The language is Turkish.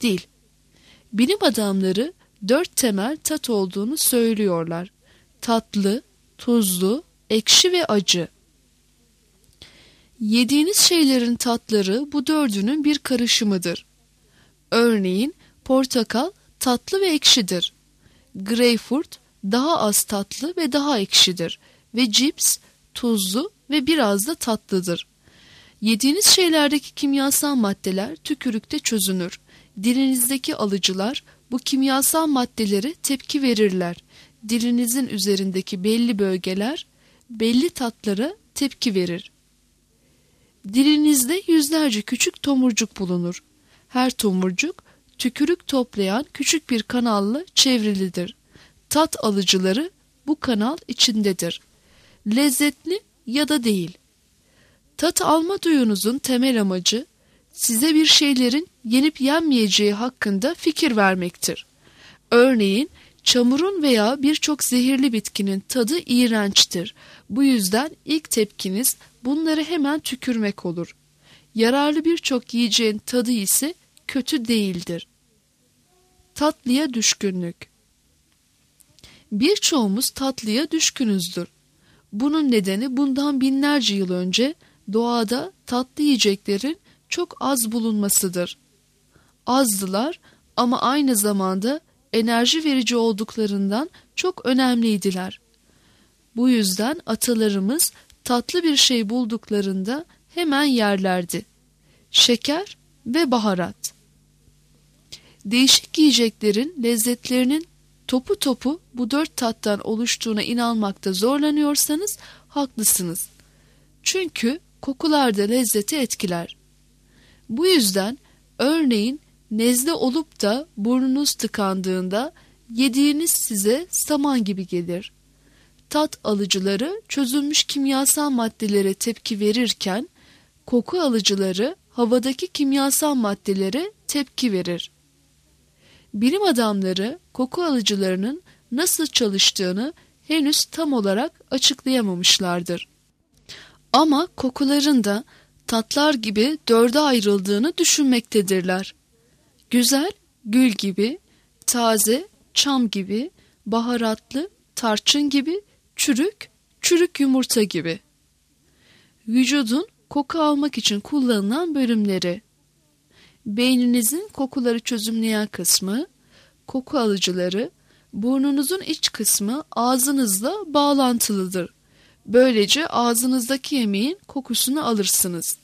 değil. Bilim adamları 4 temel tat olduğunu söylüyorlar. Tatlı, tuzlu, ekşi ve acı. Yediğiniz şeylerin tatları bu dördünün bir karışımıdır. Örneğin portakal tatlı ve ekşidir. Greyfurt daha az tatlı ve daha ekşidir. Ve cips tuzlu ve biraz da tatlıdır. Yediğiniz şeylerdeki kimyasal maddeler tükürükte çözünür. Dilinizdeki alıcılar bu kimyasal maddelere tepki verirler. Dilinizin üzerindeki belli bölgeler belli tatlara tepki verir. Dilinizde yüzlerce küçük tomurcuk bulunur. Her tomurcuk tükürük toplayan küçük bir kanalla çevrilidir. Tat alıcıları bu kanal içindedir. Lezzetli ya da değil. Tat alma duyunuzun temel amacı size bir şeylerin yenip yenmeyeceği hakkında fikir vermektir. Örneğin çamurun veya birçok zehirli bitkinin tadı iğrençtir. Bu yüzden ilk tepkiniz bunları hemen tükürmek olur. Yararlı birçok yiyeceğin tadı ise kötü değildir. Tatlıya düşkünlük. Birçoğumuz tatlıya düşkünüzdür. Bunun nedeni bundan binlerce yıl önce doğada tatlı yiyeceklerin çok az bulunmasıdır. Azdılar ama aynı zamanda enerji verici olduklarından çok önemliydiler. Bu yüzden atalarımız tatlı bir şey bulduklarında hemen yerlerdi. Şeker ve baharat. Değişik yiyeceklerin lezzetlerinin topu topu bu 4 tattan oluştuğuna inanmakta zorlanıyorsanız haklısınız. Çünkü kokular da lezzeti etkiler. Bu yüzden örneğin nezle olup da burnunuz tıkandığında yediğiniz size saman gibi gelir. Tat alıcıları çözülmüş kimyasal maddelere tepki verirken koku alıcıları havadaki kimyasal maddelere tepki verir. Bilim adamları koku alıcılarının nasıl çalıştığını henüz tam olarak açıklayamamışlardır. Ama kokuların da tatlar gibi 4'e ayrıldığını düşünmektedirler. Güzel, gül gibi, taze, çam gibi, baharatlı, tarçın gibi, çürük, çürük yumurta gibi. Vücudun koku almak için kullanılan bölümleri. Beyninizin kokuları çözümleyen kısmı, koku alıcıları, burnunuzun iç kısmı ağzınızla bağlantılıdır. Böylece ağzınızdaki yemeğin kokusunu alırsınız.